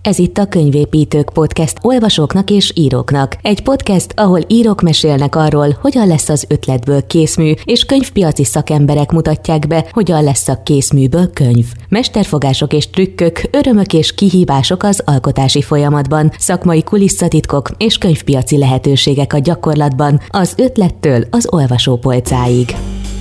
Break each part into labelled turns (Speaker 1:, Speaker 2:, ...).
Speaker 1: Ez itt a Könyvépítők Podcast olvasóknak és íróknak. Egy podcast, ahol írók mesélnek arról, hogyan lesz az ötletből készmű, és könyvpiaci szakemberek mutatják be, hogyan lesz a készműből könyv. Mesterfogások és trükkök, örömök és kihívások az alkotási folyamatban, szakmai kulisszatitkok és könyvpiaci lehetőségek a gyakorlatban, az ötlettől az olvasópolcáig.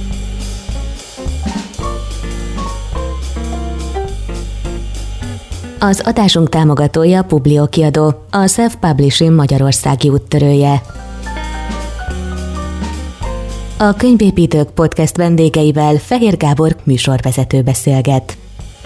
Speaker 1: Az adásunk támogatója Publio kiadó, a Self-Publishing magyarországi úttörője. A Könyvépítők Podcast vendégeivel Fehér Gábor műsorvezető beszélget.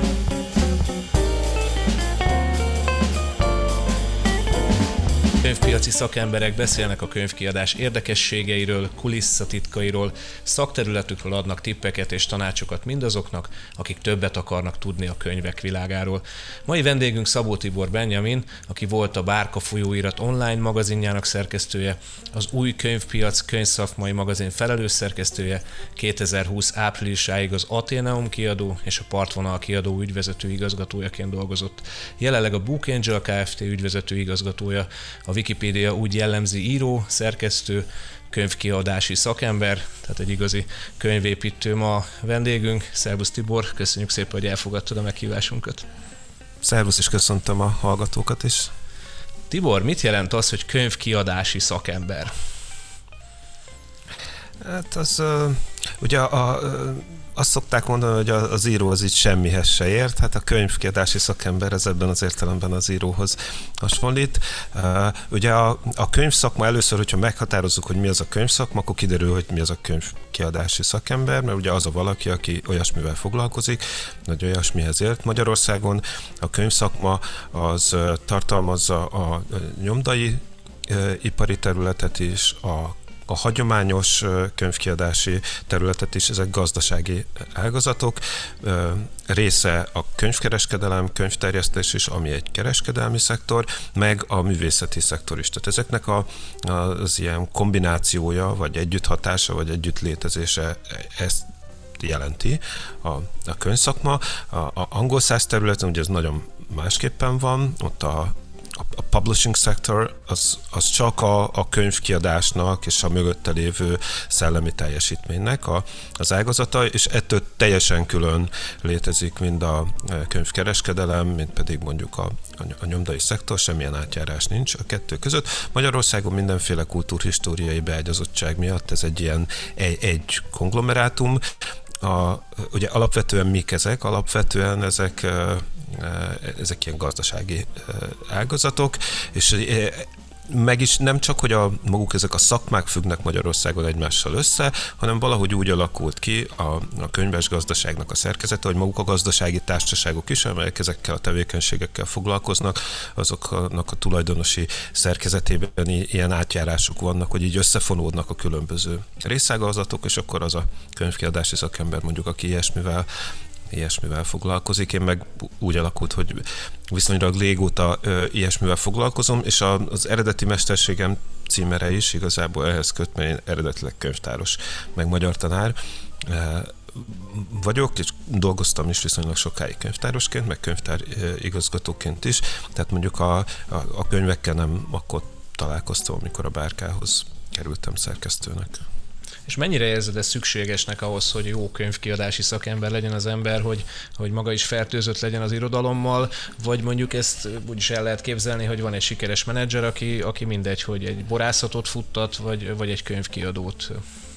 Speaker 2: Könyvpiaci szakemberek beszélnek a könyvkiadás érdekességeiről, kulisszatitkairól, szakterületükről adnak tippeket és tanácsokat mindazoknak, akik többet akarnak tudni a könyvek világáról. Mai vendégünk Szabó Tibor Benjamin, aki volt a Bárka folyóirat online magazinjának szerkesztője, az Új Könyvpiac könyvszakmai magazin felelős szerkesztője, 2020 áprilisáig az Athenaeum kiadó és a Partvonal kiadó ügyvezető igazgatójaként dolgozott. Jelenleg a Book Angel Kft. Ügyvezető igazgatója, a Wikipédia úgy jellemzi író, szerkesztő, könyvkiadási szakember, tehát egy igazi könyvépítő ma a vendégünk. Szervusz Tibor, köszönjük szépen, hogy elfogadtad a meghívásunkat.
Speaker 3: Szervusz, és köszöntöm a hallgatókat is.
Speaker 2: Tibor, mit jelent az, hogy könyvkiadási szakember?
Speaker 3: Hát az, ugye azt szokták mondani, hogy az író az így semmihez se ért, hát a könyvkiadási szakember ez ebben az értelemben az íróhoz hasonlít. Ugye a könyvszakma először, hogyha meghatározzuk, hogy mi az a könyvszakma, akkor kiderül, hogy mi az a könyvkiadási szakember, mert ugye az a valaki, aki olyasmivel foglalkozik, vagy olyasmihez ért. Magyarországon a könyvszakma az tartalmazza a nyomdai ipari területet is, a hagyományos könyvkiadási területet is, ezek gazdasági ágazatok. Része a könyvkereskedelem, könyvterjesztés is, ami egy kereskedelmi szektor, meg a művészeti szektor is. Tehát ezeknek az ilyen kombinációja, vagy együtthatása, vagy együttlétezése ezt jelenti a könyvszakma. A angol száz területen ugye ez nagyon másképpen van, ott a publishing sector az csak a könyvkiadásnak és a mögötte lévő szellemi teljesítménynek az ágazata, és ettől teljesen külön létezik mind a könyvkereskedelem, mind pedig mondjuk a nyomdai szektor, semmilyen átjárás nincs a kettő között. Magyarországon mindenféle kultúrhistóriai beágyazottság miatt ez egy ilyen egy konglomerátum. Ugye alapvetően mik ezek? Alapvetően ezek ilyen gazdasági ágazatok, és meg is nem csak, hogy maguk ezek a szakmák függnek Magyarországon egymással össze, hanem valahogy úgy alakult ki a könyves gazdaságnak a szerkezete, hogy maguk a gazdasági társaságok is, amelyek ezekkel a tevékenységekkel foglalkoznak, azoknak a tulajdonosi szerkezetében ilyen átjárások vannak, hogy így összefonódnak a különböző részágazatok, és akkor az a könyvkiadási szakember mondjuk, aki ilyesmivel foglalkozik. Én meg úgy alakult, hogy viszonylag régóta ilyesmivel foglalkozom, és az eredeti mesterségem címere is igazából ehhez köt, mert én eredetileg könyvtáros, meg magyar tanár vagyok, és dolgoztam is viszonylag sokáig könyvtárosként, meg könyvtár igazgatóként is, tehát mondjuk a könyvekkel nem akkor találkoztam, amikor a Bárkához kerültem szerkesztőnek.
Speaker 2: És mennyire érzed ezt szükségesnek ahhoz, hogy jó könyvkiadási szakember legyen az ember, hogy maga is fertőzött legyen az irodalommal, vagy mondjuk ezt úgy is el lehet képzelni, hogy van egy sikeres menedzser, aki mindegy, hogy egy borászatot futtat, vagy egy könyvkiadót?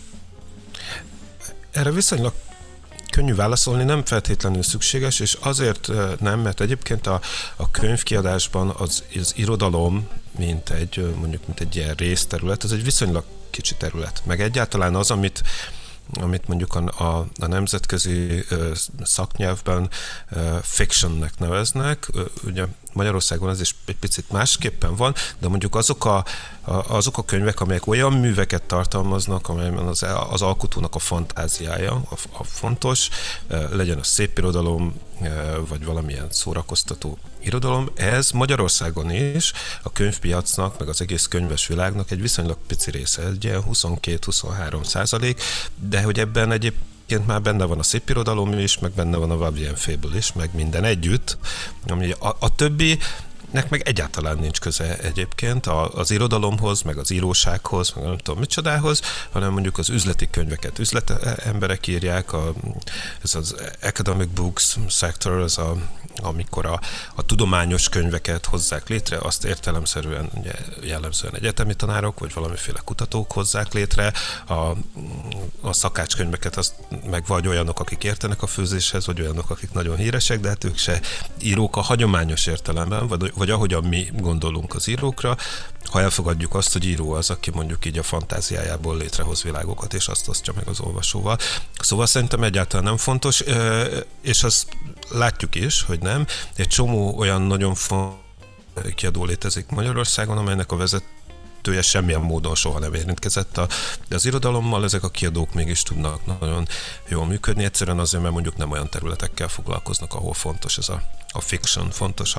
Speaker 3: Erre viszonylag könnyű válaszolni, nem feltétlenül szükséges, és azért nem, mert egyébként a könyvkiadásban az irodalom, mint egy ilyen részterület, ez egy viszonylag kicsi terület. Meg egyáltalán az, amit mondjuk a nemzetközi szaknyelvben fictionnek neveznek, ugye Magyarországon ez is egy picit másképpen van, de mondjuk azok a könyvek, amelyek olyan műveket tartalmaznak, amelyben az alkotónak a fantáziája a fontos, legyen a szépirodalom, vagy valamilyen szórakoztató irodalom, ez Magyarországon is a könyvpiacnak, meg az egész könyves világnak egy viszonylag pici része, egy ilyen 22-23%, de hogy ebben egyébként már benne van a szépirodalom is, meg benne van a Vavien Fable is, meg minden együtt, ami a többi nek meg egyáltalán nincs köze egyébként az irodalomhoz, meg az írósághoz, meg nem tudom micsodához, hanem mondjuk az üzleti könyveket üzletemberek írják, ez az academic books sector, amikor a tudományos könyveket hozzák létre, azt értelemszerűen ugye, jellemzően egyetemi tanárok, vagy valamiféle kutatók hozzák létre, a szakácskönyveket azt meg vagy olyanok, akik értenek a főzéshez, vagy olyanok, akik nagyon híresek, de hát ők se írók a hagyományos értelemben, vagy ahogyan mi gondolunk az írókra, ha elfogadjuk azt, hogy író az, aki mondjuk így a fantáziájából létrehoz világokat, és azt osztja meg az olvasóval. Szóval szerintem egyáltalán nem fontos, és azt látjuk is, hogy nem. Egy csomó olyan nagyon fontos kiadó létezik Magyarországon, amelynek a vezetője semmilyen módon soha nem érintkezett az irodalommal, ezek a kiadók mégis tudnak nagyon jól működni, egyszerűen azért, mert mondjuk nem olyan területekkel foglalkoznak, ahol fontos ez a fiction, fontos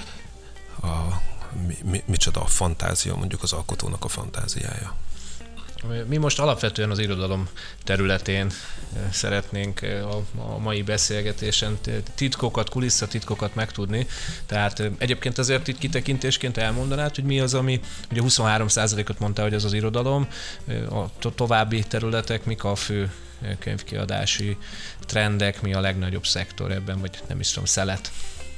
Speaker 3: micsoda a fantázia, mondjuk az alkotónak a fantáziája.
Speaker 2: Mi most alapvetően az irodalom területén szeretnénk a mai beszélgetésen kulisszatitkokat megtudni. Tehát egyébként azért itt kitekintésként elmondanád, hogy mi az, ami ugye 23%-ot mondtál, hogy az az irodalom, a további területek, mik a fő könyvkiadási trendek, mi a legnagyobb szektor ebben, vagy nem is tudom, szelet?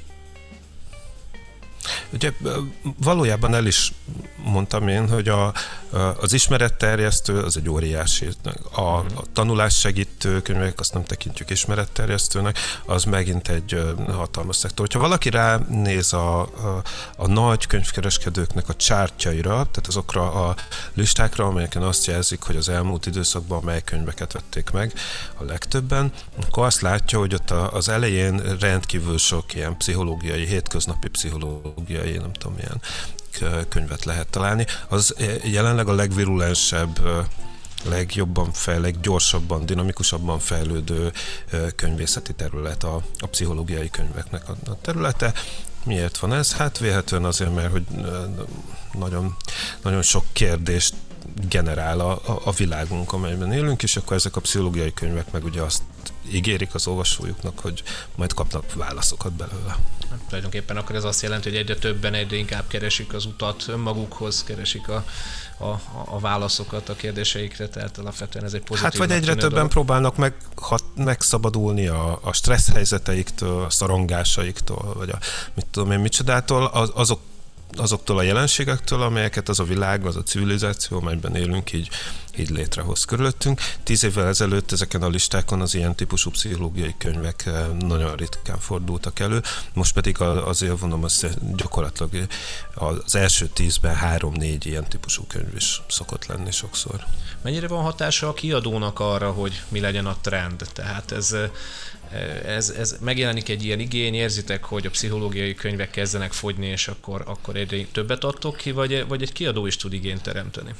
Speaker 3: Ugye valójában el is mondtam én, hogy az ismeretterjesztő az egy óriási. A tanulássegítő könyvek, azt nem tekintjük ismeretterjesztőnek, az megint egy hatalmas szektor. Ha valaki ránéz a nagy könyvkereskedőknek a csártjaira, tehát azokra a listákra, amelyeken azt jelzik, hogy az elmúlt időszakban mely könyveket vették meg a legtöbben, akkor azt látja, hogy ott az elején rendkívül sok ilyen pszichológiai, hétköznapi pszichológiai, nem tudom, milyen könyvet lehet találni. Az jelenleg a legvirulensebb, legjobban leggyorsabban, dinamikusabban fejlődő könyvészeti terület a pszichológiai könyveknek a területe. Miért van ez? Hát véletlenül azért, mert hogy nagyon, nagyon sok kérdést generál a világunk, amelyben élünk, és akkor ezek a pszichológiai könyvek meg ugye azt ígérik az olvasójuknak, hogy majd kapnak válaszokat belőle.
Speaker 2: Tulajdonképpen akkor ez azt jelenti, hogy egyre többen, egyre inkább keresik az utat önmagukhoz, keresik a válaszokat a kérdéseikre, tehát alapvetően ez egy pozitív.
Speaker 3: Hát vagy egyre többen próbálnak megszabadulni a stressz helyzeteiktől, a szorongásaiktól, vagy mit tudom én micsodától, azoktól a jelenségektől, amelyeket az a világ, az a civilizáció, amelyben élünk, így létrehoz körülöttünk. 10 évvel ezelőtt ezeken a listákon az ilyen típusú pszichológiai könyvek nagyon ritkán fordultak elő, most pedig azért vonom, azt gyakorlatilag az első 10-ben 3-4 ilyen típusú könyv is szokott lenni sokszor.
Speaker 2: Mennyire van hatása a kiadónak arra, hogy mi legyen a trend? Tehát ez megjelenik egy ilyen igény, érzitek, hogy a pszichológiai könyvek kezdenek fogyni, és akkor egyre többet adtok ki, vagy egy kiadó is tud igényt teremteni?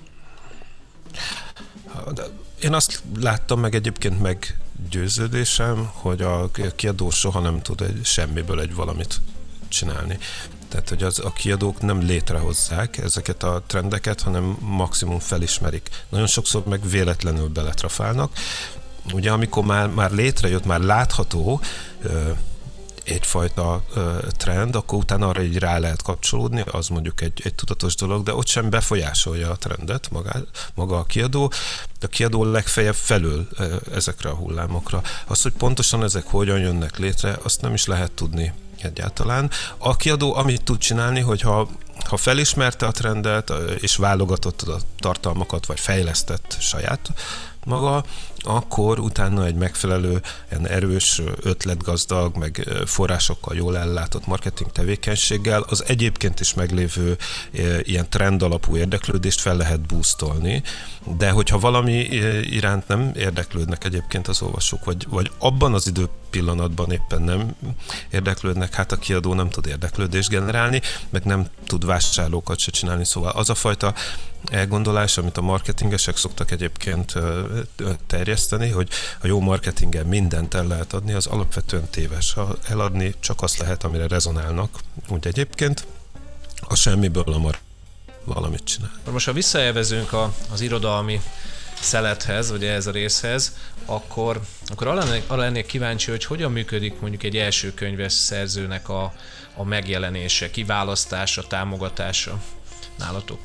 Speaker 3: Én azt láttam meg egyébként meggyőződésem, hogy a kiadó soha nem tud semmiből egy valamit csinálni. Tehát, hogy a kiadók nem létrehozzák ezeket a trendeket, hanem maximum felismerik. Nagyon sokszor meg véletlenül beletrafálnak. Ugye amikor már létrejött, már látható egyfajta trend, akkor utána arra így rá lehet kapcsolódni, az mondjuk egy tudatos dolog, de ott sem befolyásolja a trendet maga a kiadó. A kiadó legfeljebb felül ezekre a hullámokra. Az, hogy pontosan ezek hogyan jönnek létre, azt nem is lehet tudni egyáltalán. A kiadó amit tud csinálni, hogy ha felismerte a trendet, és válogatott a tartalmakat, vagy fejlesztett saját maga, akkor utána egy megfelelő, ilyen erős, ötletgazdag, meg forrásokkal jól ellátott marketing tevékenységgel az egyébként is meglévő ilyen trend alapú érdeklődést fel lehet boostolni, de hogyha valami iránt nem érdeklődnek egyébként az olvasók, vagy abban az időpillanatban éppen nem érdeklődnek, hát a kiadó nem tud érdeklődést generálni, meg nem tud vásárlókat se csinálni, szóval az a fajta elgondolás, amit a marketingesek szoktak egyébként terjeszteni, hogy a jó marketingen mindent el lehet adni, az alapvetően téves. Ha eladni csak azt lehet, amire rezonálnak, úgy egyébként a semmiből valamit csinál.
Speaker 2: Most ha visszaelvezünk az irodalmi szelethez, vagy ehhez a részhez, akkor arra lennék kíváncsi, hogy hogyan működik mondjuk egy első könyves szerzőnek a megjelenése, kiválasztása, támogatása nálatok.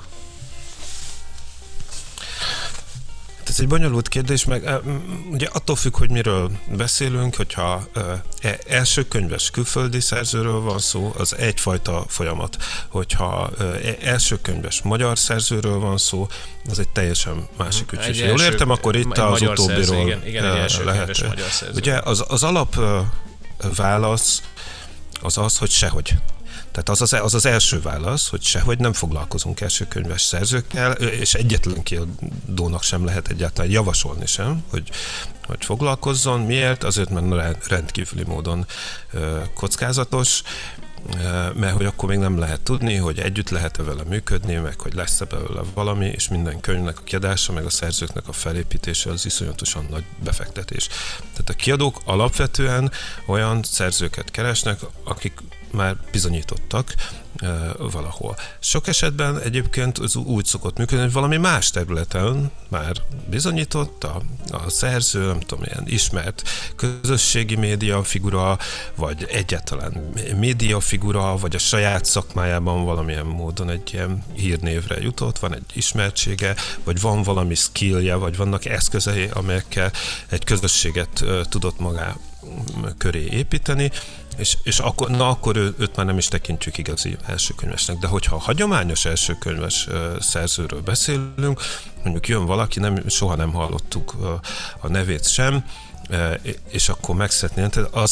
Speaker 3: Ez egy bonyolult kérdés, meg ugye attól függ, hogy miről beszélünk, hogyha első könyves külföldi szerzőről van szó, az egyfajta folyamat. Hogyha első könyves magyar szerzőről van szó, az egy teljesen másik ügy. Jól értem, akkor itt az utóbbiról lehet. Ugye az alap válasz az, hogy sehogy. Tehát az első válasz, hogy sehogy nem foglalkozunk elsőkönyves szerzőkkel, és egyetlen kiadónak sem lehet egyáltalán javasolni sem, hogy foglalkozzon. Miért? Azért, mert rendkívüli módon kockázatos, mert hogy akkor még nem lehet tudni, hogy együtt lehet-e vele működni, meg hogy lesz-e belőle valami, és minden könyvnek a kiadása, meg a szerzőknek a felépítése az iszonyatosan nagy befektetés. Tehát a kiadók alapvetően olyan szerzőket keresnek, akik már bizonyítottak valahol. Sok esetben egyébként az úgy szokott működni, hogy valami más területen már bizonyított a szerző, nem tudom, ilyen ismert közösségi média figura, vagy egyáltalán média figura, vagy a saját szakmájában valamilyen módon egy ilyen hírnévre jutott, van egy ismertsége, vagy van valami skillje, vagy vannak eszközei, amelyekkel egy közösséget tudott magá köré építeni, és akkor őt már nem is tekintjük igazi elsőkönyvesnek. De hogyha hagyományos elsőkönyves szerzőről beszélünk, mondjuk jön valaki, soha nem hallottuk a nevét sem, és akkor megszeretné, az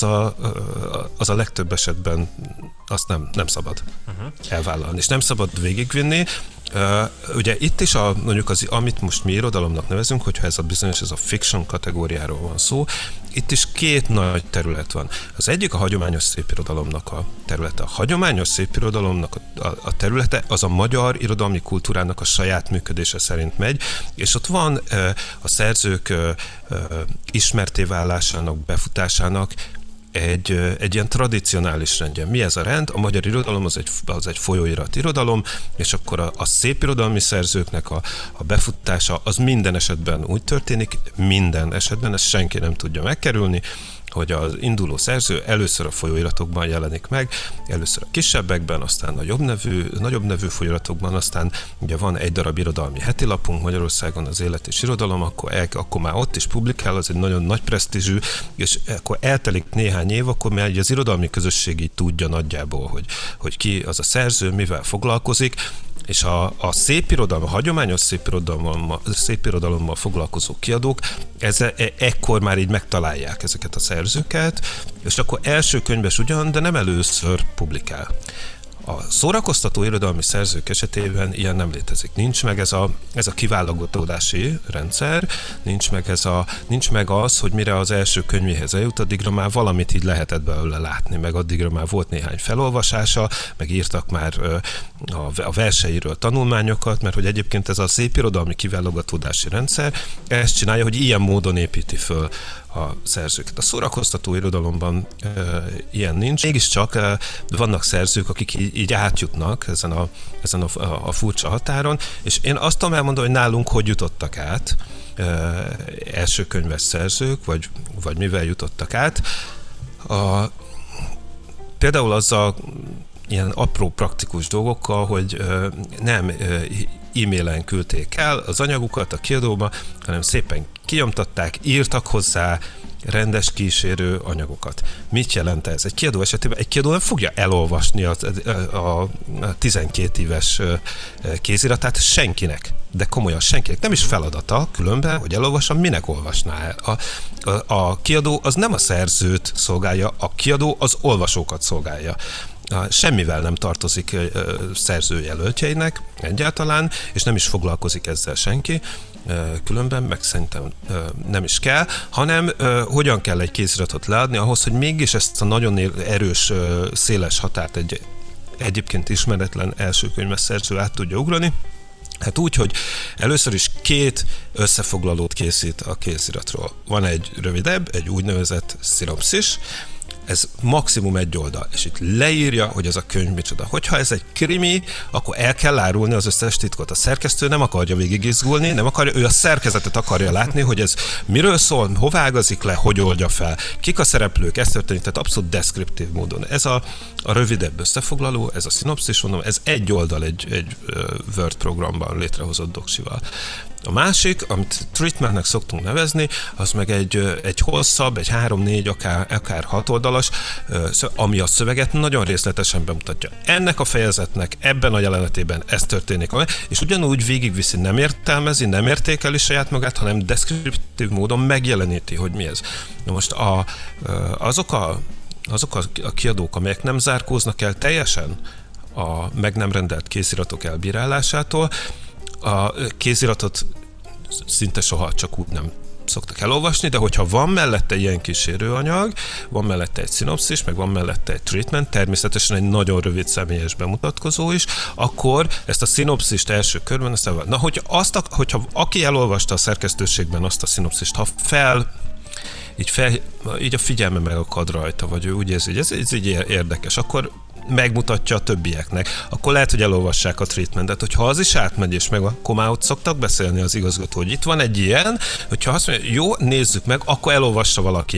Speaker 3: a legtöbb esetben azt nem szabad elvállalni, és nem szabad végigvinni. Ugye itt is mondjuk amit most mi irodalomnak nevezünk, hogyha ez a fiction kategóriáról van szó, itt is két nagy terület van. Az egyik a hagyományos szépirodalomnak a területe. A hagyományos szépirodalomnak a területe az a magyar irodalmi kultúrának a saját működése szerint megy, és ott van a szerzők ismertté válásának, befutásának egy ilyen tradicionális rendje. Mi ez a rend? A magyar irodalom az egy folyóirat irodalom, és akkor a szépirodalmi szerzőknek a befutása az minden esetben úgy történik, minden esetben, ezt senki nem tudja megkerülni, hogy az induló szerző először a folyóiratokban jelenik meg, először a kisebbekben, aztán nagyobb nevű folyóiratokban, aztán ugye van egy darab irodalmi hetilapunk Magyarországon, az Élet és Irodalom, akkor már ott is publikál, az egy nagyon nagy presztízsű, és akkor eltelik néhány év, akkor már az irodalmi közösség így tudja nagyjából, hogy ki az a szerző, mivel foglalkozik, és a szépirodalom, a hagyományos szépirodalommal foglalkozó kiadók ekkor már így megtalálják ezeket a szerzőket, és akkor első könyves ugyan, de nem először publikál. A szórakoztató irodalmi szerzők esetében ilyen nem létezik. Nincs meg ez a kiválogatódási rendszer, nincs meg az, hogy mire az első könyvéhez eljut, addigra már valamit így lehetett belőle látni, meg addigra már volt néhány felolvasása, meg írtak már a verseiről tanulmányokat, mert hogy egyébként ez a szépirodalmi kiválogatódási rendszer ezt csinálja, hogy ilyen módon építi föl a szerzőket. A szórakoztató irodalomban ilyen nincs. Mégiscsak vannak szerzők, akik így átjutnak ezen a furcsa határon, és én azt tudom elmondani, hogy nálunk hogy jutottak át elsőkönyves szerzők, vagy mivel jutottak át. Például azzal ilyen apró praktikus dolgokkal, hogy nem e-mailen küldték el az anyagukat a kiadóba, hanem szépen kinyomtatták, írtak hozzá rendes kísérő anyagokat. Mit jelent ez? Egy kiadó esetében egy kiadó nem fogja elolvasni a 12 éves kéziratát senkinek, de komolyan senkinek. Nem is feladata különben, hogy elolvassa, minek olvasná el. A kiadó az nem a szerzőt szolgálja, a kiadó az olvasókat szolgálja. Semmivel nem tartozik szerzőjelöltjeinek egyáltalán, és nem is foglalkozik ezzel senki, különben, meg szerintem nem is kell, hanem hogyan kell egy kéziratot leadni ahhoz, hogy mégis ezt a nagyon erős, széles határt egy egyébként ismeretlen elsőkönyves szerző át tudja ugrani. Hát úgy, hogy először is 2 összefoglalót készít a kéziratról. Van egy rövidebb, egy úgynevezett szinopszis, ez maximum egy oldal, és itt leírja, hogy ez a könyv micsoda. Hogyha ez egy krimi, akkor el kell árulni az összes titkot. A szerkesztő nem akarja végigizgulni, nem akarja, ő a szerkezetet akarja látni, hogy ez miről szól, hová ágazik le, hogy oldja fel, kik a szereplők, ez történik, tehát abszolút deskriptív módon. Ez a rövidebb összefoglaló, ez a szinopszis, mondom, ez egy oldal egy Word programban létrehozott doksival. A másik, amit treatmentnek szoktunk nevezni, az meg egy hosszabb, egy 3-4, akár 6 oldalas, ami a szöveget nagyon részletesen bemutatja. Ennek a fejezetnek ebben a jelenetében ez történik, és ugyanúgy végigviszi, nem értelmezi, nem értékeli saját magát, hanem deskriptív módon megjeleníti, hogy mi ez. Na most azok a kiadók, amelyek nem zárkóznak el teljesen a meg nem rendelt kéziratok elbírálásától, a kéziratot szinte soha csak úgy nem szoktak elolvasni, de hogyha van mellette ilyen kísérőanyag, van mellette egy szinopszis, meg van mellette egy treatment, természetesen egy nagyon rövid személyes bemutatkozó is, akkor ezt a szinopszist első körben, hogyha aki elolvasta a szerkesztőségben azt a szinopszist, ha így a figyelme megakad rajta, vagy ő úgy érzi, hogy ez így érdekes, akkor megmutatja a többieknek, akkor lehet, hogy elolvassák a treatmentet. Hogyha az is átmegy, és meg akkor már ott szoktak beszélni az igazgató, hogy itt van egy ilyen, hogyha azt mondja, jó, nézzük meg, akkor elolvassa valaki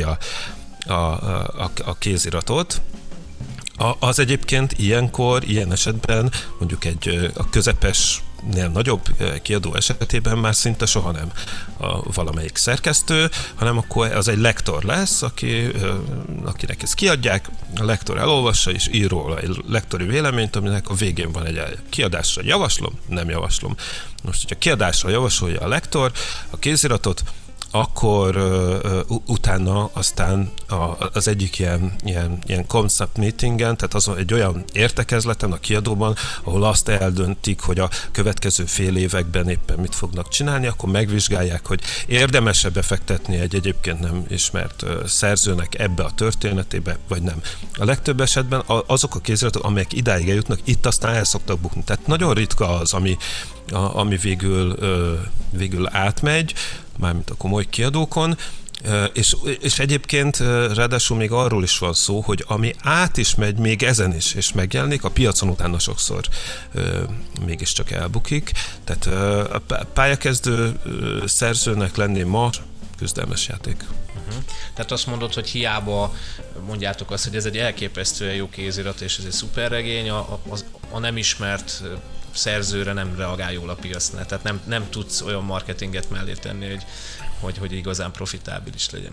Speaker 3: a kéziratot. Az egyébként ilyenkor, ilyen esetben mondjuk a közepesnél nagyobb kiadó esetében már szinte soha nem valamelyik szerkesztő, hanem akkor az egy lektor lesz, akinek ezt kiadják, a lektor elolvassa és ír róla egy lektori véleményt, aminek a végén van egy kiadásra javaslom, nem javaslom. Most, hogyha kiadásra javasolja a lektor a kéziratot, akkor utána aztán az egyik ilyen concept meetingen, tehát az egy olyan értekezleten a kiadóban, ahol azt eldöntik, hogy a következő fél években éppen mit fognak csinálni, akkor megvizsgálják, hogy érdemes-e befektetni egy egyébként nem ismert szerzőnek ebbe a történetébe, vagy nem. A legtöbb esetben azok a kéziratok, amelyek idáig eljutnak, itt aztán el szoktak bukni. Tehát nagyon ritka az, ami végül átmegy, mármint a komoly kiadókon, és egyébként ráadásul még arról is van szó, hogy ami át is megy, még ezen is, és megjelenik, a piacon utána sokszor mégiscsak elbukik. Tehát a pályakezdő szerzőnek lenni ma küzdelmes játék.
Speaker 2: Tehát azt mondod, hogy hiába mondjátok azt, hogy ez egy elképesztően jó kézirat, és ez egy szuperregény, a nem ismert szerzőre nem reagál jól a piacnál. Tehát nem tudsz olyan marketinget mellé tenni, hogy igazán profitábilis legyen.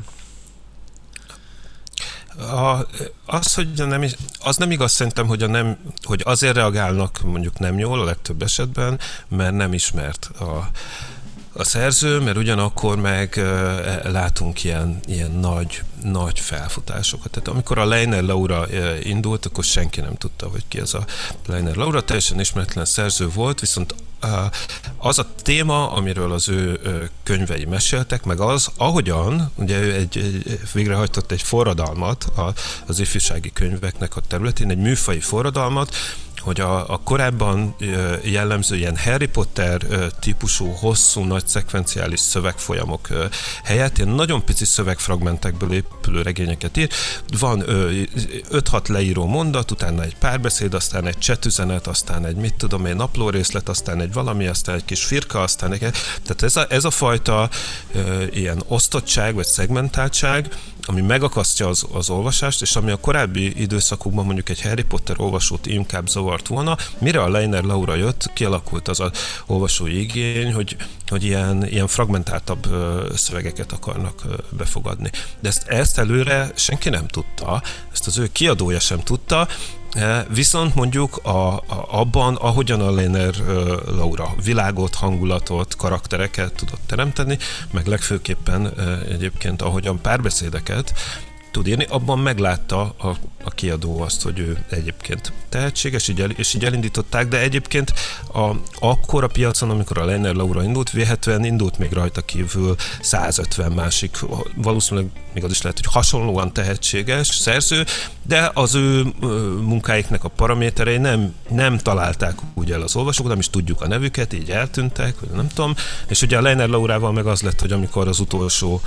Speaker 2: Az nem igaz szerintem, hogy azért reagálnak mondjuk nem jól a legtöbb esetben, mert nem ismert a szerző, mert ugyanakkor meg látunk ilyen nagy felfutásokat. Tehát amikor a Leiner Laura indult, akkor senki nem tudta, hogy ki ez a Leiner Laura, teljesen ismeretlen szerző volt, viszont az a téma, amiről az ő könyvei meséltek, meg az, ahogyan, ugye ő végrehajtott egy forradalmat az ifjúsági könyveknek a területén, egy műfaji forradalmat, hogy a korábban jellemző ilyen Harry Potter típusú hosszú, nagy szekvenciális szövegfolyamok helyett ilyen nagyon pici szövegfragmentekből épülő regényeket ír. Van 5-6 leíró mondat, utána egy párbeszéd, aztán egy chatüzenet, aztán egy naplórészlet, aztán egy valami, aztán egy kis firka, aztán tehát ez a fajta ilyen osztottság vagy szegmentáltság, ami megakasztja az olvasást, és ami a korábbi időszakokban mondjuk egy Harry Potter olvasót inkább zavart volna, mire a Leiner Laura jött, kialakult az olvasói igény, hogy ilyen fragmentáltabb szövegeket akarnak befogadni. De ezt előre senki nem tudta, ezt az ő kiadója sem tudta, viszont mondjuk abban, ahogyan a Leiner Laura világot, hangulatot, karaktereket tudott teremteni, meg legfőképpen egyébként ahogyan párbeszédeket tud írni, abban meglátta a kiadó azt, hogy ő egyébként tehetséges, és így elindították, de egyébként akkor a piacon, amikor a Leiner Laura indult, véhetően indult még rajta kívül 150 másik, valószínűleg még az is lehet, hogy hasonlóan tehetséges szerző, de az ő munkáiknak a paraméterei nem találták úgy el az olvasók, nem is tudjuk a nevüket, így eltűntek, vagy nem tudom, és ugye a Leiner Laurával meg az lett, hogy amikor az utolsó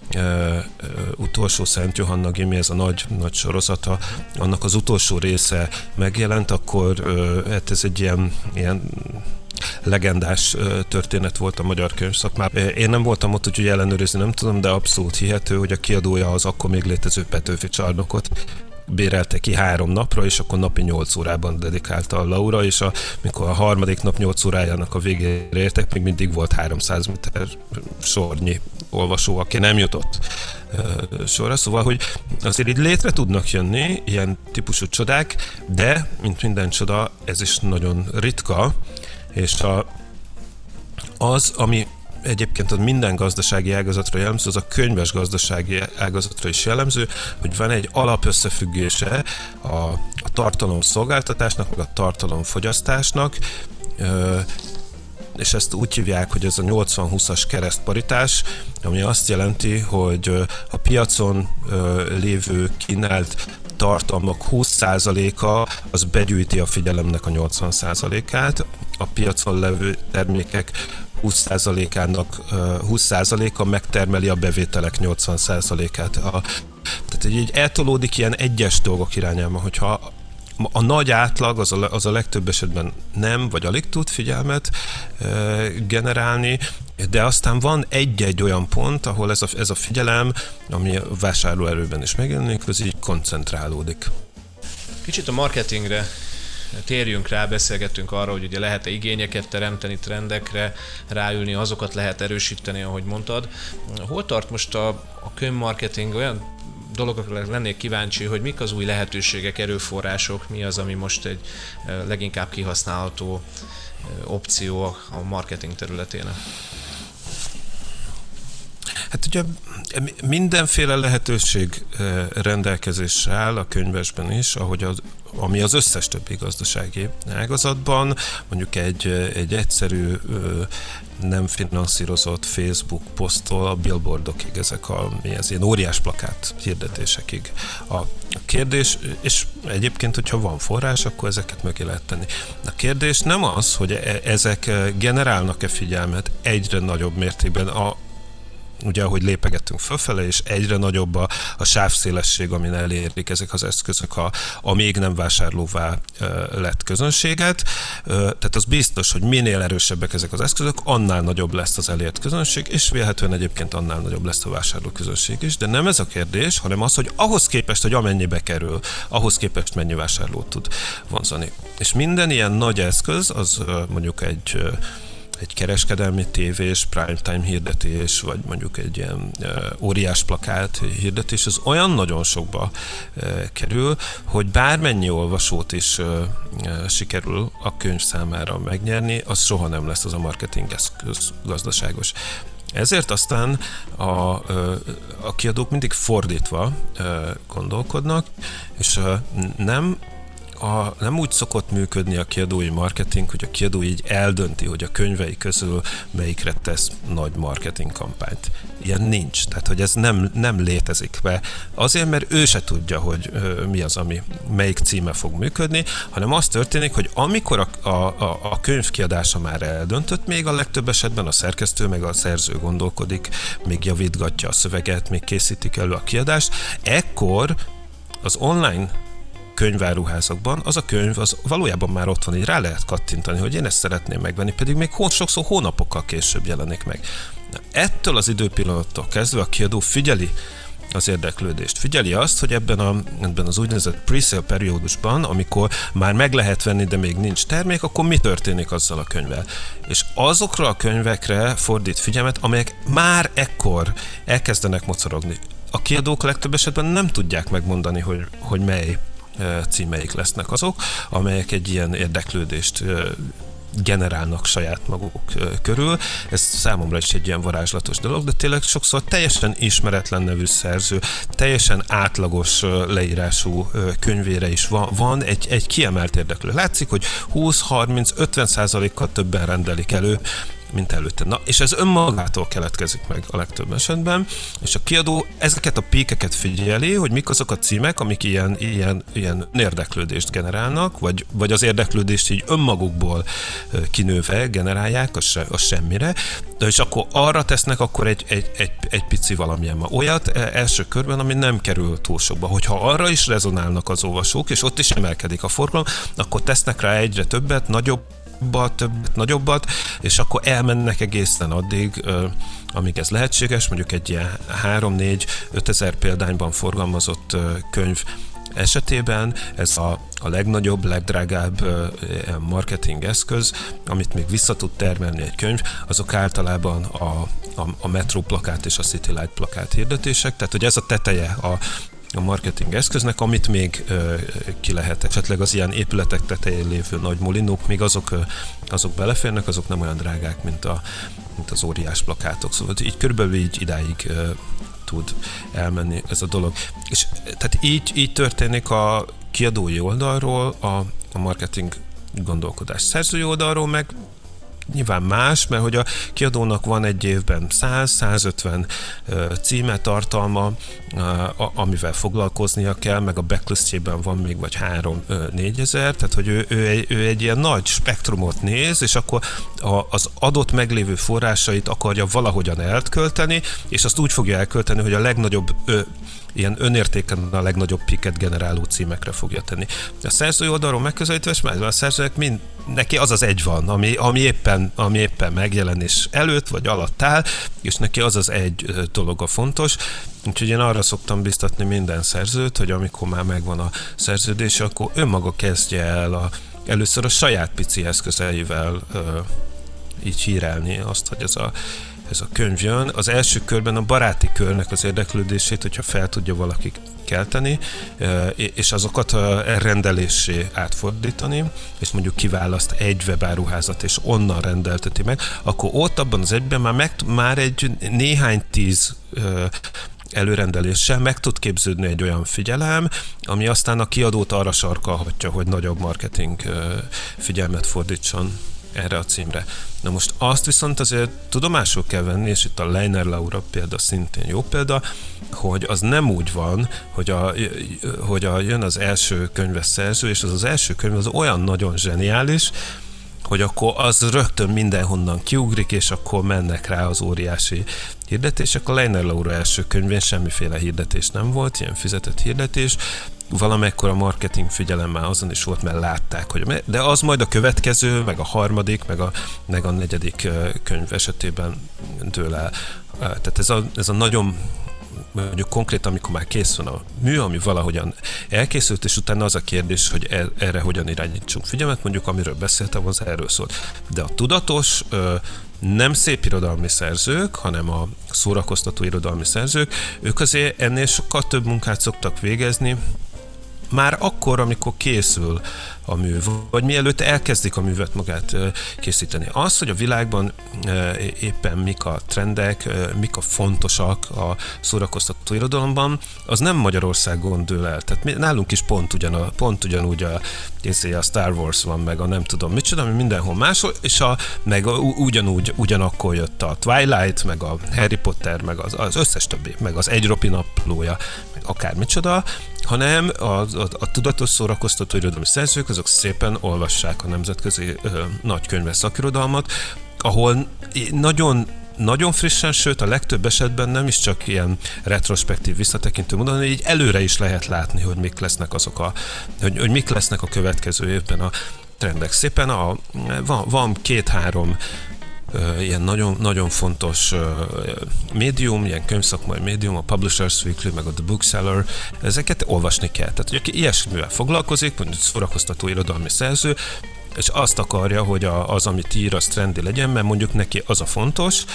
Speaker 3: utolsó Szent Johanna Gimi, ez a nagy sorozata, annak az utolsó része megjelent, akkor hát ez egy ilyen legendás történet volt a magyar könyvszakmában. Én nem voltam ott, úgyhogy ellenőrizni nem tudom, de abszolút hihető, hogy a kiadója az akkor még létező Petőfi Csarnokot bérelte ki 3 napra, és akkor napi 8 órában dedikálta a Laura, és amikor a harmadik nap 8 órájának a végére értek, még mindig volt 300 méter sornyi olvasó, aki nem jutott sorra. Szóval, hogy azért így létre tudnak jönni ilyen típusú csodák, de, mint minden csoda, ez is nagyon ritka, és az, ami egyébként minden gazdasági ágazatra jellemző, az a könyves gazdasági ágazatra is jellemző, hogy van egy alapösszefüggése a tartalomszolgáltatásnak, meg a tartalomfogyasztásnak, és ezt úgy hívják, hogy ez a 80-20-as keresztparitás, ami azt jelenti, hogy a piacon lévő kínált tartalmak 20%-a az begyűjti a figyelemnek a 80%-át, a piacon levő termékek 20%-a megtermeli a bevételek 80%-át. Tehát így eltolódik ilyen egyes dolgok irányába, hogyha a nagy átlag az a legtöbb esetben nem, vagy alig tud figyelmet generálni, de aztán van egy-egy olyan pont, ahol ez a figyelem, ami a vásárlóerőben is megjelenik, az így koncentrálódik.
Speaker 2: Kicsit a marketingre térjünk rá, beszélgettünk arra, hogy ugye lehet-e igényeket teremteni, trendekre ráülni, azokat lehet erősíteni, ahogy mondtad. Hol tart most a könyvmarketing? Olyan dolgokra lennék kíváncsi, hogy mik az új lehetőségek, erőforrások, mi az, ami most egy leginkább kihasználható opció a marketing területén?
Speaker 3: Hát ugye mindenféle lehetőség rendelkezésre áll a könyvesben is, ami az összes többi gazdasági ágazatban, mondjuk egy egyszerű, nem finanszírozott Facebook poszttól a billboardokig, ezek ez ilyen óriás plakát hirdetésekig. A kérdés, és egyébként, hogyha van forrás, akkor ezeket mögé lehet tenni. A kérdés nem az, hogy ezek generálnak-e figyelmet egyre nagyobb mértékben, ugye, ahogy lépegettünk fölfele, és egyre nagyobb a sávszélesség, amin elérik ezek az eszközök a még nem vásárlóvá lett közönséget. Tehát az biztos, hogy minél erősebbek ezek az eszközök, annál nagyobb lesz az elért közönség, és vélhetően egyébként annál nagyobb lesz a vásárló közönség is. De nem ez a kérdés, hanem az, hogy ahhoz képest, hogy amennyibe kerül, ahhoz képest mennyi vásárlót tud vonzani. És minden ilyen nagy eszköz, az mondjuk egy kereskedelmi tévés, primetime hirdetés, vagy mondjuk egy ilyen óriás plakát hirdetés, az olyan nagyon sokba kerül, hogy bármennyi olvasót is sikerül a könyv számára megnyerni, az soha nem lesz az a marketing eszköz gazdaságos. Ezért aztán a kiadók mindig fordítva gondolkodnak, és nem úgy szokott működni a kiadói marketing, hogy a kiadó így eldönti, hogy a könyvei közül melyikre tesz nagy marketing kampányt. Ilyen nincs, tehát hogy ez nem létezik be. Azért, mert ő se tudja, hogy mi az, melyik címe fog működni, hanem az történik, hogy amikor a könyv kiadása már eldöntött, még a legtöbb esetben a szerkesztő meg a szerző gondolkodik, még javítgatja a szöveget, még készítik elő a kiadást, ekkor az online könyváruházakban az a könyv az valójában már ott van, így rá lehet kattintani, hogy én ezt szeretném megvenni, pedig még sokszor hónapokkal később jelenik meg. Ettől az időpillanattól kezdve a kiadó figyeli az érdeklődést. Figyeli azt, hogy ebben az úgynevezett pre-sale periódusban, amikor már meg lehet venni, de még nincs termék, akkor mi történik azzal a könyvvel. És azokra a könyvekre fordít figyelmet, amelyek már ekkor elkezdenek mocorogni. A kiadók legtöbb esetben nem tudják megmondani, hogy mely címeik lesznek azok, amelyek egy ilyen érdeklődést generálnak saját maguk körül. Ez számomra is egy ilyen varázslatos dolog, de tényleg sokszor teljesen ismeretlen nevű szerző, teljesen átlagos leírású könyvére is van egy kiemelt érdeklő. Látszik, hogy 20-30-50%-kal többen rendelik elő, mint előtte. Na, és ez önmagától keletkezik meg a legtöbb esetben, és a kiadó ezeket a píkeket figyeli, hogy mik azok a címek, amik ilyen érdeklődést generálnak, vagy az érdeklődést így önmagukból kinőve generálják a semmire, és akkor arra tesznek akkor egy pici valamilyen olyat első körben, ami nem kerül túl sokba. Hogyha arra is rezonálnak az olvasók, és ott is emelkedik a forgalom, akkor tesznek rá egyre többet, nagyobbat, és akkor elmennek egészen addig, amíg ez lehetséges, mondjuk egy ilyen 3-4-5 ezer példányban forgalmazott könyv esetében ez a legnagyobb, legdrágább marketing eszköz, amit még vissza tud termelni egy könyv, azok általában a Metro plakát és a City Light plakát hirdetések, tehát hogy ez a teteje a marketing eszköznek, amit még ki lehet. Esetleg az ilyen épületek tetején lévő nagy molinók, még azok beleférnek, azok nem olyan drágák, mint az óriás plakátok. Szóval így körülbelül idáig tud elmenni ez a dolog. És tehát így történik a kiadói oldalról a marketing gondolkodás. Szerzői oldalról meg nyilván más, mert hogy a kiadónak van egy évben 100-150 címe, tartalma, amivel foglalkoznia kell, meg a backlistjében van még vagy 3-4 ezer, tehát hogy ő egy ilyen nagy spektrumot néz, és akkor az adott meglévő forrásait akarja valahogyan elkölteni, és azt úgy fogja elkölteni, hogy a legnagyobb ilyen önértéken a legnagyobb piket generáló címekre fogja tenni. A szerzői oldalról megközelítve, és már a szerzőnek neki az egy van, ami éppen megjelenés előtt vagy alatt áll, és neki az egy dolog a fontos. Úgyhogy én arra szoktam biztatni minden szerzőt, hogy amikor már megvan a szerződése, akkor önmaga kezdje el először a saját pici eszközeivel így hírelni azt, hogy ez a könyv jön. Az első körben a baráti körnek az érdeklődését, hogyha fel tudja valaki kelteni, és azokat rendelésé átfordítani, és mondjuk kiválaszt egy webáruházat, és onnan rendelteti meg, akkor ott abban az egyben már egy néhány 10 előrendeléssel meg tud képződni egy olyan figyelem, ami aztán a kiadót arra sarkalhatja, hogy nagyobb marketing figyelmet fordítson erre a címre. Na most azt viszont azért tudomásul kell venni, és itt a Leiner Laura példa szintén jó példa, hogy az nem úgy van, hogy jön az első könyves szerző, és az első könyv az olyan nagyon zseniális, hogy akkor az rögtön mindenhonnan kiugrik, és akkor mennek rá az óriási hirdetések. A Leiner Laura első könyvén semmiféle hirdetés nem volt, ilyen fizetett hirdetés, valamekkor a marketing figyelem már azon is volt, mert látták, de az majd a következő, meg a harmadik, meg a negyedik könyv esetében dől el. Tehát ez a nagyon, mondjuk konkrétan, amikor már kész van a mű, ami valahogyan elkészült, és utána az a kérdés, hogy erre hogyan irányítsunk figyelmet, mondjuk amiről beszéltem, az erről szólt. De a tudatos, nem szépirodalmi szerzők, hanem a szórakoztató irodalmi szerzők, ők azért ennél sokkal több munkát szoktak végezni, már akkor, amikor készül a mű, vagy mielőtt elkezdik a művet magát készíteni. Az, hogy a világban éppen mik a trendek, mik a fontosak a szórakoztató irodalomban, az nem Magyarországon dől el. Tehát nálunk is pont ugyanúgy a Star Wars van, meg a nem tudom micsoda, ami mindenhol máshol, és meg ugyanakkor jött a Twilight, meg a Harry Potter, meg az összes többi, meg az Egy Ropi naplója, meg akár micsoda, hanem a tudatos szórakoztató irodalmi szerzők, azok szépen olvassák a nemzetközi nagykönyves szakirodalmat, ahol nagyon, nagyon frissen, sőt a legtöbb esetben nem is csak ilyen retrospektív visszatekintő módon, hanem így előre is lehet látni, hogy mik lesznek hogy mik lesznek a következő évben a trendek. Szépen van 2-3 ilyen nagyon, nagyon fontos médium, ilyen könyvszakmai médium, a Publishers Weekly, meg a The Bookseller, ezeket olvasni kell. Tehát, hogy aki ilyesmivel foglalkozik, mondjuk szórakoztató irodalmi szerző, és azt akarja, hogy az, amit ír, az trendi legyen, mert mondjuk neki az a fontos,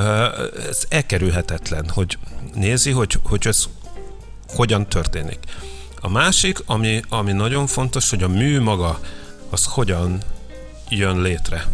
Speaker 3: ez elkerülhetetlen, hogy nézi, hogy ez hogyan történik. A másik, ami nagyon fontos, hogy a mű maga, az hogyan jön létre.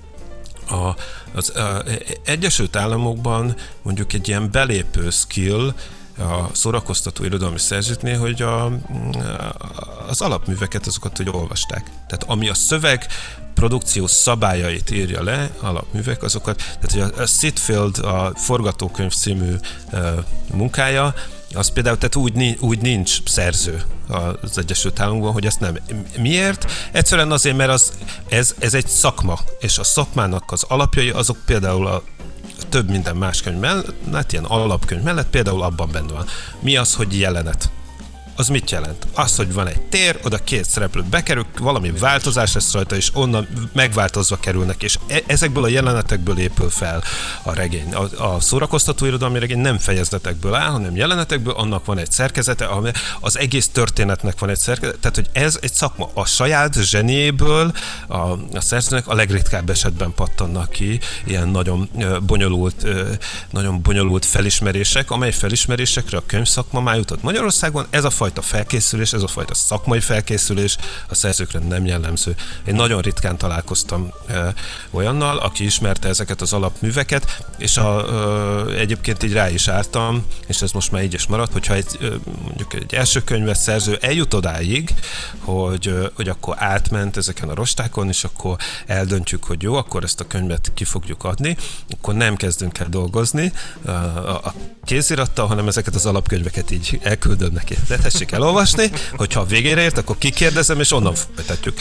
Speaker 3: Az Egyesült Államokban mondjuk egy ilyen belépő skill a szórakoztató irodalmi szerzőknél, hogy az alapműveket azokat, hogy olvasták. Tehát ami a szöveg, produkció szabályait írja le, alapművek azokat, tehát hogy a Sitfield, a Forgatókönyv című munkája, az például tehát úgy nincs szerző az Egyesült Államokban, hogy ezt nem. Miért? Egyszerűen azért, mert ez egy szakma, és a szakmának az alapjai azok például a több minden más könyv mellett, ilyen alapkönyv mellett például abban benne van. Mi az, hogy jelenet? Az mit jelent? Az, hogy van egy tér, oda két szereplő bekerül, valami változás lesz rajta, és onnan megváltozva kerülnek, és ezekből a jelenetekből épül fel a regény. A szórakoztató irodalmi regény nem fejezetekből áll, hanem jelenetekből, annak van egy szerkezete, az egész történetnek van egy szerkezete, tehát hogy ez egy szakma. A saját zseniéből a szerzőnek a legritkább esetben pattannak ki ilyen nagyon bonyolult felismerések, amely felismerésekre a könyvszakma már jutott Magyarországon. Ez a fajta felkészülés, ez a fajta szakmai felkészülés a szerzőkre nem jellemző. Én nagyon ritkán találkoztam olyannal, aki ismerte ezeket az alapműveket, és egyébként így rá is álltam, és ez most már így is maradt, hogyha mondjuk egy első könyves szerző eljut odáig, hogy akkor átment ezeken a rostákon, és akkor eldöntjük, hogy jó, akkor ezt a könyvet ki fogjuk adni, akkor nem kezdünk el dolgozni a kézirattal, hanem ezeket az alapkönyveket így elküldöm neki. De tessék elolvasni, hogyha a végére ért, akkor kikérdezem, és onnan folytatjuk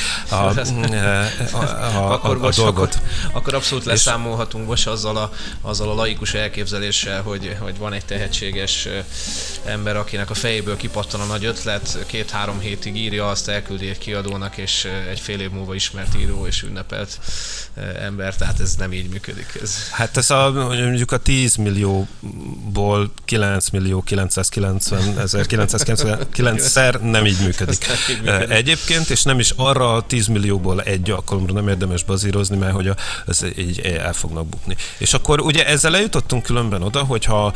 Speaker 3: a dolgot.
Speaker 2: Akkor abszolút leszámolhatunk most azzal a laikus elképzeléssel, hogy van egy tehetséges ember, akinek a fejéből kipattan a nagy ötlet, 2-3 hétig írja, azt elküldi egy kiadónak, és egy fél év múlva ismert író és ünnepelt ember, tehát ez nem így működik.
Speaker 3: Hát ez mondjuk a 10 millióból 9.990.999-szer nem így működik. Egyébként, és nem is arra a 10 millióból egy alkalomra nem érdemes bazírozni, mert hogy ez így el fognak bukni. És akkor ugye ezzel eljutottunk különben oda, hogy ha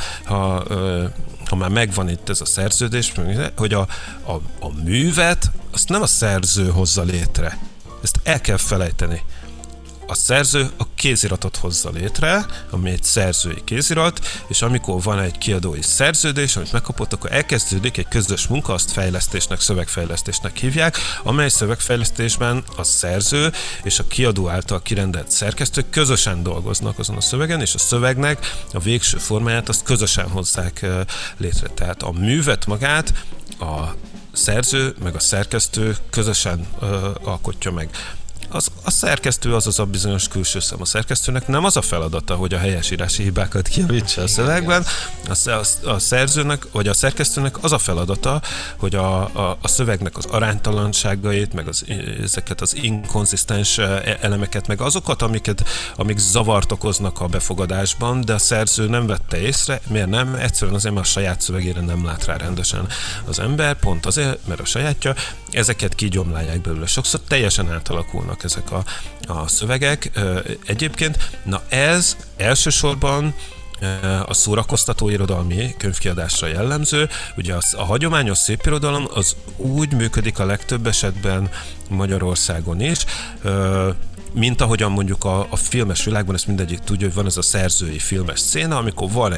Speaker 3: már megvan itt ez a szerződés, hogy a művet azt nem a szerző hozza létre. Ezt el kell felejteni. A szerző a kéziratot hozza létre, ami egy szerzői kézirat, és amikor van egy kiadói szerződés, amit megkapott, akkor elkezdődik egy közös munka, azt fejlesztésnek, szövegfejlesztésnek hívják, amely szövegfejlesztésben a szerző és a kiadó által kirendelt szerkesztők közösen dolgoznak azon a szövegen, és a szövegnek a végső formáját azt közösen hozzák létre. Tehát a művet magát a szerző meg a szerkesztő közösen alkotja meg. A szerkesztő az a bizonyos külső szem. A szerkesztőnek nem az a feladata, hogy a helyesírási hibákat kijavítsa a szövegben. A szerzőnek, vagy a szerkesztőnek az a feladata, hogy a szövegnek az aránytalanságait, meg ezeket az inkonzisztens elemeket, meg azokat, amik zavart okoznak a befogadásban, de a szerző nem vette észre. Miért nem? Egyszerűen azért, mert a saját szövegére nem lát rá rendesen az ember, pont azért, mert a sajátja, ezeket kigyomlálják belőle. Sokszor teljesen átalakulnak ezek a szövegek. Egyébként, ez elsősorban a szórakoztató irodalmi könyvkiadásra jellemző. Ugye a hagyományos szépirodalom az úgy működik a legtöbb esetben Magyarországon is, mint ahogyan mondjuk a filmes világban, ezt mindegyik tudja, hogy van ez a szerzői filmes széna, amikor van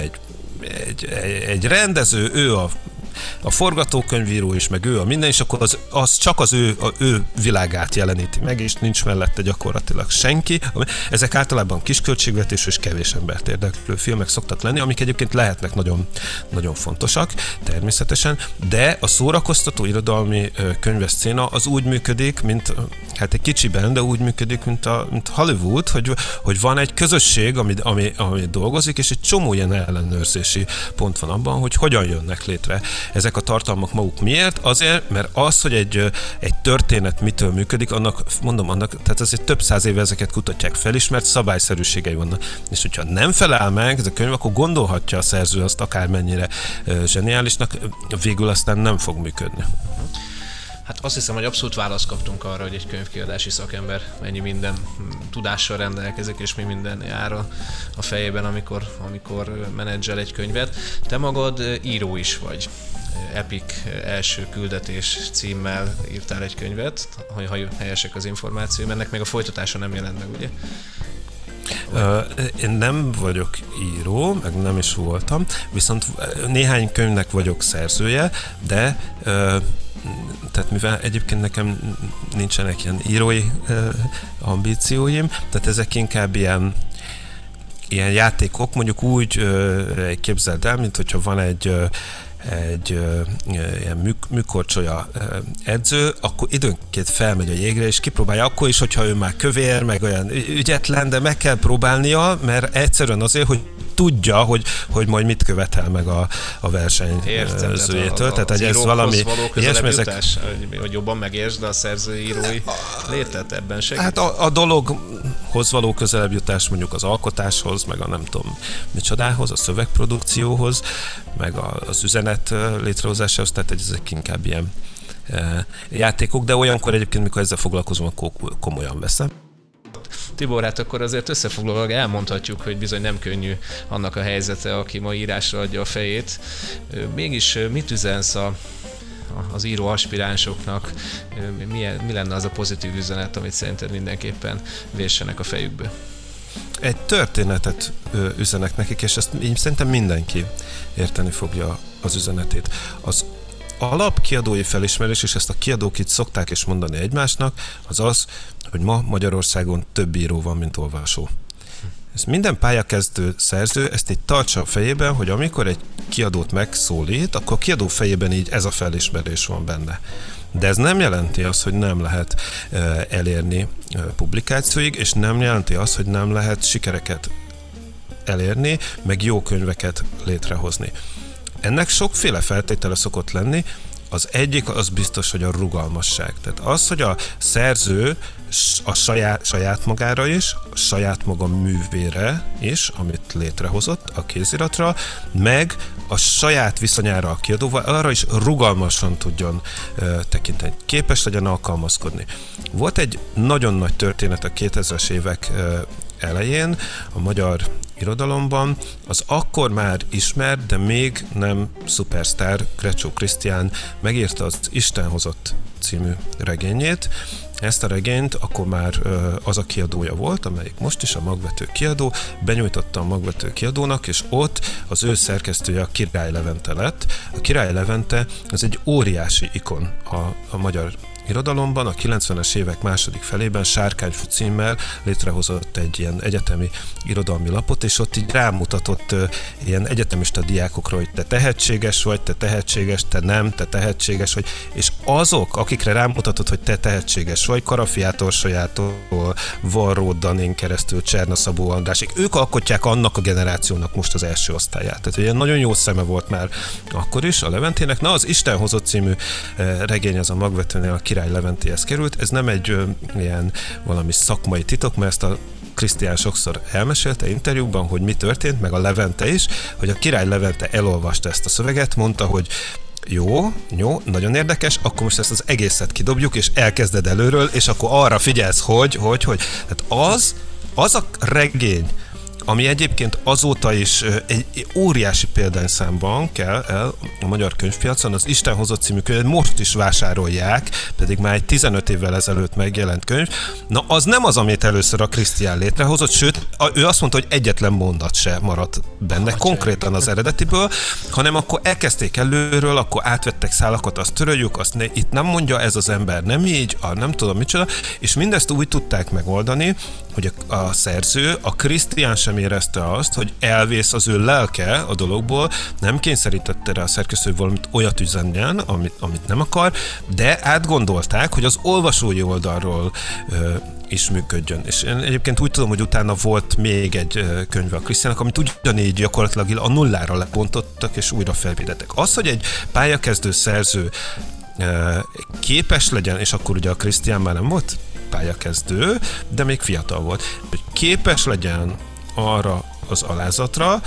Speaker 3: egy rendező, ő a forgatókönyvíró is, meg ő a minden, és akkor az csak az ő világát jeleníti meg, és nincs mellette gyakorlatilag senki. Ezek általában kisköltségvetésű és kevés embert érdeklő filmek szoktak lenni, amik egyébként lehetnek nagyon, nagyon fontosak, természetesen, de a szórakoztató irodalmi könyves széna az úgy működik, mint hát egy kicsiben, de úgy működik, mint Hollywood, hogy van egy közösség, ami dolgozik, és egy csomó ilyen ellenőrzési pont van abban, hogy hogyan jönnek létre ezek a tartalmak maguk. Miért? Azért, mert az, hogy egy történet mitől működik, tehát azért több száz éve ezeket kutatják, felismert szabályszerűségei vannak. És hogyha nem felel meg ez a könyv, akkor gondolhatja a szerző azt akármennyire zseniálisnak, végül aztán nem fog működni.
Speaker 2: Hát azt hiszem, hogy abszolút választ kaptunk arra, hogy egy könyvkiadási szakember mennyi minden tudással rendelkezik, és mi minden jár a fejében, amikor menedzsel egy könyvet. Te magad író is vagy. Epic első küldetés címmel írtál egy könyvet, ha helyesek az információim, ennek még a folytatása nem jelent meg, ugye?
Speaker 3: Én nem vagyok író, meg nem is voltam, viszont néhány könyvnek vagyok szerzője, de tehát mivel egyébként nekem nincsenek ilyen írói ambícióim, tehát ezek inkább ilyen játékok, mondjuk úgy képzeld el, mint hogyha van egy ilyen műkorcsolya edző, akkor időnként felmegy a jégre, és kipróbálja akkor is, hogyha ő már kövér, meg olyan ügyetlen, de meg kell próbálnia, mert egyszerűen azért, hogy tudja, hogy majd mit követel meg a versenyzőjétől. Tehát ez valami
Speaker 2: ilyesmi, hogy jobban megértsd a szerzőírói létet, ebben segít?
Speaker 3: Hát a dologhoz való közelebb jutás mondjuk az alkotáshoz, meg a nem tudom micsodához, a szövegprodukcióhoz, meg az üzenet létrehozásához, tehát ezek inkább ilyen játékok, de olyankor egyébként, mikor ezzel foglalkozom, akkor komolyan veszem.
Speaker 2: Tibor, hát akkor azért összefoglalóan elmondhatjuk, hogy bizony nem könnyű annak a helyzete, aki ma írásra adja a fejét. Mégis mit üzensz az író aspiránsoknak? Mi lenne az a pozitív üzenet, amit szerinted mindenképpen véssenek a fejükbe?
Speaker 3: Egy történetet üzenek nekik, és ezt így szerintem mindenki érteni fogja az üzenetét. Az alapkiadói felismerés, és ezt a kiadók itt szokták is mondani egymásnak, az az, hogy ma Magyarországon több író van, mint olvasó. Ez minden pályakezdő szerző ezt így tartsa a fejében, hogy amikor egy kiadót megszólít, akkor a kiadó fejében így ez a felismerés van benne. De ez nem jelenti azt, hogy nem lehet elérni publikációig, és nem jelenti azt, hogy nem lehet sikereket elérni, meg jó könyveket létrehozni. Ennek sokféle feltétele szokott lenni. Az egyik az biztos, hogy a rugalmasság. Tehát az, hogy a szerző a saját magára is, a saját maga művére is, amit létrehozott a kéziratra, meg a saját viszonyára a kiadóval, arra is rugalmasan tudjon tekinteni. Képes legyen alkalmazkodni. Volt egy nagyon nagy történet a 2000-es évek elején a magyar irodalomban, az akkor már ismert, de még nem szupersztár Krecsó Krisztián megírta az Isten hozott című regényét. Ezt a regényt akkor már az a kiadója volt, amelyik most is a Magvető kiadó, benyújtotta a Magvető kiadónak, és ott az ő szerkesztője a Király Levente lett. A Király Levente az egy óriási ikon a magyar irodalomban, a 90-es évek második felében Sárkányfű címmel létrehozott egy ilyen egyetemi irodalmi lapot, és ott így rámutatott ilyen egyetemista diákokra, hogy te tehetséges vagy, te tehetséges, te nem, te tehetséges vagy, és azok, akikre rámutatott, hogy te tehetséges vagy, Karafiát Orsolyától, Varró Danin keresztül Cserna Szabó Andrásig, ők alkotják annak a generációnak most az első osztályát. Tehát ilyen nagyon jó szeme volt már akkor is a Leventének. Na, az Isten hozott című regény az a Magvetőnél a Király Leventéhez került. Ez nem egy ilyen valami szakmai titok, mert ezt a Krisztián sokszor elmesélte interjúkban, hogy mi történt, meg a Levente is, hogy a Király Levente elolvasta ezt a szöveget, mondta, hogy jó, nagyon érdekes, akkor most ezt az egészet kidobjuk, és elkezded előről, és akkor arra figyelsz, hogy. Tehát az a regény, ami egyébként azóta is egy óriási példányszámban kell el a magyar könyvpiacon, az Isten hozott című könyvet most is vásárolják, pedig már egy 15 évvel ezelőtt megjelent könyv. Na, az nem az, amit először a Krisztián létrehozott, sőt, ő azt mondta, hogy egyetlen mondat se maradt benne, konkrétan az eredetiből, hanem akkor elkezdték előről, akkor átvettek szálakat, azt töröljük, itt nem mondja ez az ember, nem így, nem tudom micsoda, és mindezt úgy tudták megoldani, hogy a szerző, a Krisztián sem érezte azt, hogy elvész az ő lelke a dologból, nem kényszerítette rá a szerkesztő, hogy valamit olyat üzenjen, amit nem akar, de átgondolták, hogy az olvasói oldalról is működjön. És én egyébként úgy tudom, hogy utána volt még egy könyve a Krisztiánnak, amit ugyanígy gyakorlatilag a nullára lepontottak, és újra felvédettek. Az, hogy egy pályakezdő szerző képes legyen, és akkor ugye a Krisztián már nem volt pályakezdő, de még fiatal volt, hogy képes legyen arra az alázatra,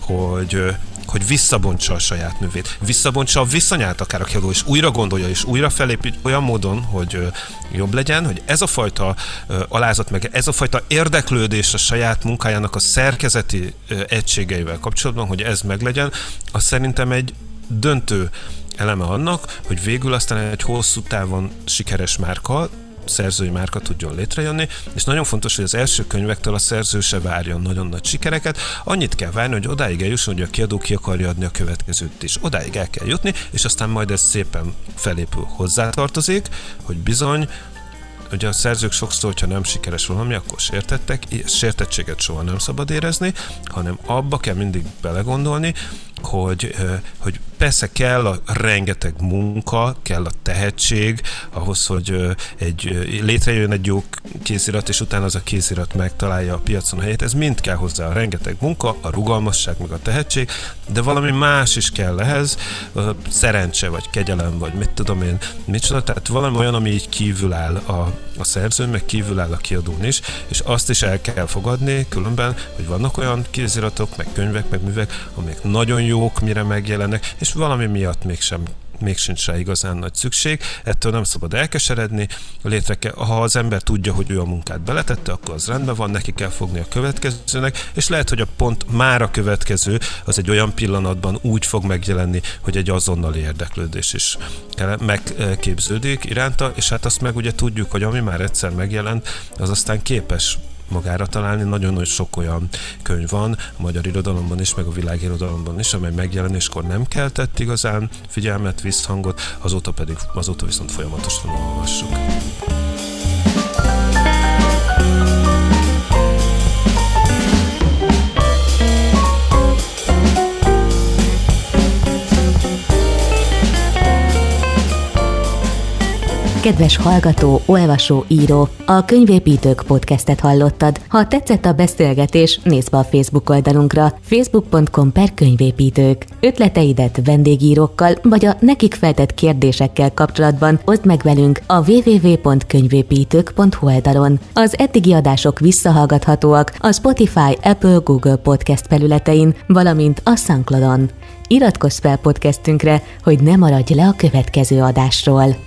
Speaker 3: hogy visszabontsa a saját művét, visszabontsa a viszonyát akár a kiadó, és újra gondolja, és újra felépít olyan módon, hogy jobb legyen, hogy ez a fajta alázat, meg ez a fajta érdeklődés a saját munkájának a szerkezeti egységeivel kapcsolatban, hogy ez meglegyen, az szerintem egy döntő eleme annak, hogy végül aztán egy hosszú távon sikeres márka szerzői márka tudjon létrejönni, és nagyon fontos, hogy az első könyvektől a szerző se várjon nagyon nagy sikereket, annyit kell várni, hogy odáig eljusson, hogy a kiadó ki akarja adni a következőt is. Odáig el kell jutni, és aztán majd ez szépen felépül, hozzátartozik, hogy bizony, ugye a szerzők sokszor, hogyha nem sikeres valami, akkor sértettséget soha nem szabad érezni, hanem abba kell mindig belegondolni, hogy persze kell a rengeteg munka, kell a tehetség ahhoz, hogy létrejön egy jó kézirat, és utána az a kézirat megtalálja a piacon a helyét. Ez mind kell hozzá, a rengeteg munka, a rugalmasság, meg a tehetség, de valami más is kell ehhez, szerencse, vagy kegyelem, vagy mit tudom én, micsoda, tehát valami olyan, ami így kívül áll a szerzőn, meg kívül áll a kiadón is, és azt is el kell fogadni különben, hogy vannak olyan kéziratok, meg könyvek, meg művek, amik nagyon jók, mire megjelennek, és valami miatt még sincs rá igazán nagy szükség, ettől nem szabad elkeseredni, ha az ember tudja, hogy ő a munkát beletette, akkor az rendben van, neki kell fogni a következőnek, és lehet, hogy már a következő az egy olyan pillanatban úgy fog megjelenni, hogy egy azonnali érdeklődés is megképződik iránta, és hát azt meg ugye tudjuk, hogy ami már egyszer megjelent, az aztán képes magára találni. Nagyon sok olyan könyv van a magyar irodalomban is, meg a világirodalomban is, amely megjelenéskor nem keltett igazán figyelmet, visszhangot, azóta viszont folyamatosan olvassuk.
Speaker 1: Kedves hallgató, olvasó, író, a Könyvépítők podcastet hallottad. Ha tetszett a beszélgetés, nézz be a Facebook oldalunkra, facebook.com/könyvépítők. Ötleteidet vendégírókkal vagy a nekik feltett kérdésekkel kapcsolatban oszd meg velünk a www.könyvépítők.hu oldalon. Az eddigi adások visszahallgathatóak a Spotify, Apple, Google Podcast felületein, valamint a SoundCloudon. Iratkozz fel podcastünkre, hogy ne maradj le a következő adásról.